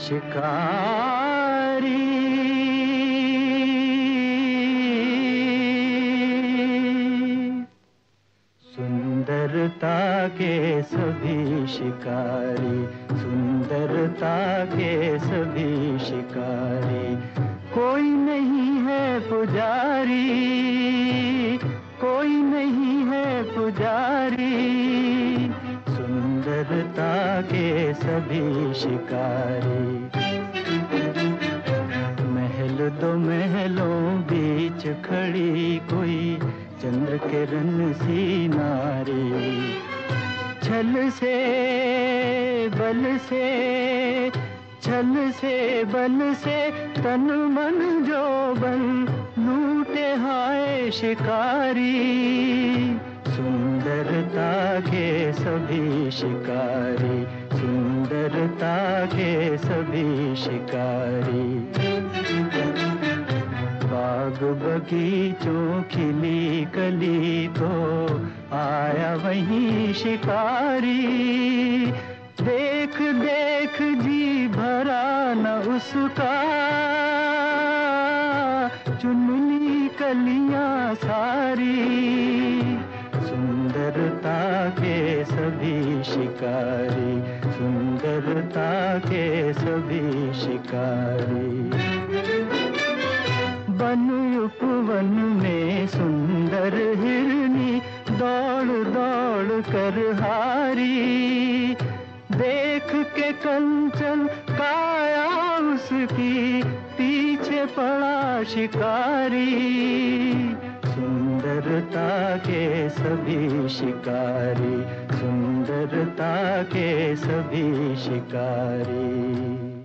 शिकारी सुंदरता के सभी शिकारी, सुंदरता के सभी शिकारी। कोई नहीं है पुजारी, कोई नहीं है पुजारी, सुंदरता के सभी शिकारी। महल दो महलों बीच खड़ी कोई चंद्र किरण सी नारी, छल से बल से, छल से बल से तन मन जो बन लूटे हाय शिकारी। सुंदरता के सभी शिकारी, सुंदरता के सभी शिकारी। बाग बगीचों खिली कली तो आया वहीं शिकारी। देख देख जी भरा न उसका, चुन ली कलियां सारी। सुंदरता के सभी शिकारी, सुंदरता के सभी शिकारी। वन उपवन में सुंदर हिरनी दौड़ दौड़ कर हारी। देख के कंचन काया उसकी पीछे पड़ा शिकारी। सुंदरता के सभी शिकारी, सुंदरता के सभी शिकारी।